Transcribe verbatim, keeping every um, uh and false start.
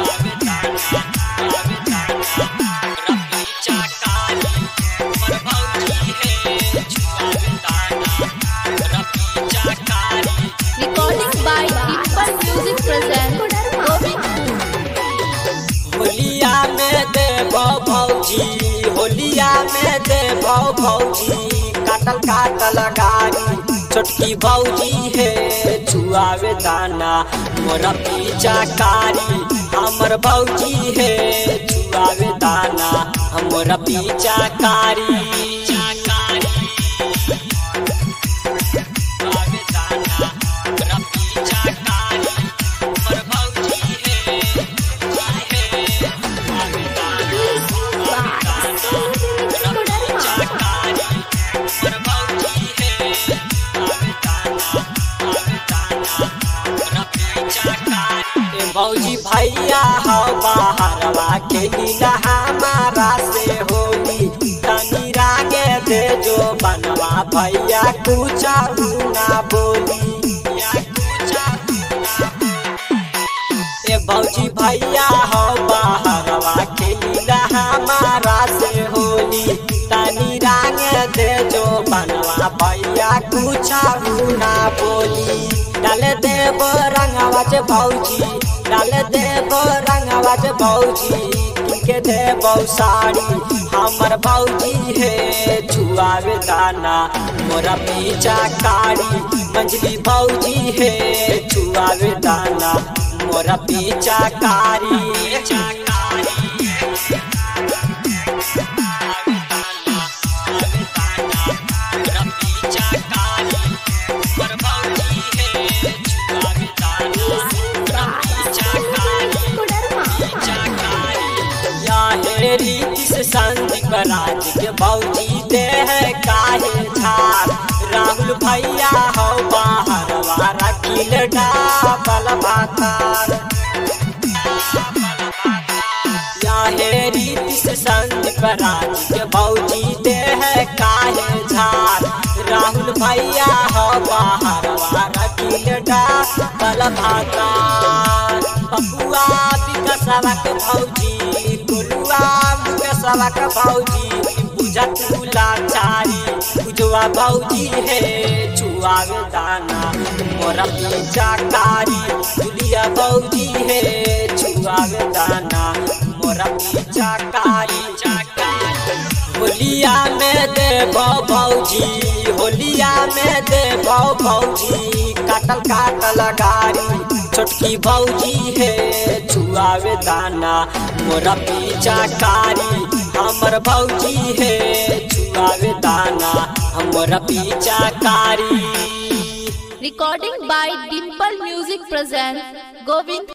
Recording by Dimple Music present होलिया में दे भौजी, होलिया में दे भौजी, काटल काटल गाड़ी छोटकी भौजी है छुआवे दाना मोरा पीछा कारी। हमर भौजी है छुआवे दाना मोरा पीछा कारी। भौजी भैया हो बाहरवा के लीला हमारा से होली तनी रागे दे जो बनवा भैया कुछ ना बोली। ए भौजी भैया हो बाहरवा के लीला हमारा से होली तनी रागे दे जो बनवा भैया कुछ ना बोली। डाल देव रंगवा चे भौजी, डाल देव रंगवा चे भौजी, किनके देव साड़ी हमर भौजी है छुआवे दाना मोरा पीछा कारी। मंजली भौजी है छुआवे दाना मोरा पीछा कारी। रीति से संदीप राज के भौजी दे है काहे झार। राहुल भैया हो बाहर वारा किल डाबल भातार। याहे रीति से संदीप राज के भौजी दे है काहे झार। राहुल भैया हो बाहर वारा किल डाबल भातार। बबुआ विकसवा के भौजी, गोलुआ मुकेशवा के भौजी, बुझा तुला चारी बुझवा भौजी है छुआवे दाना मोरा पीछा कारी। दुलिया भौजी है छुआवे दाना मोरा पीछा कारी। होलिया में दे भौजी, होलिया में दे भौजी, काटल काटल गाड़ी छोटकी भौजी है छुआवे दाना मोरा पीछा कारी। हमर भौजी है छुआवे दाना मोरा पीछा कारी। Recording by Dimple Music present Govind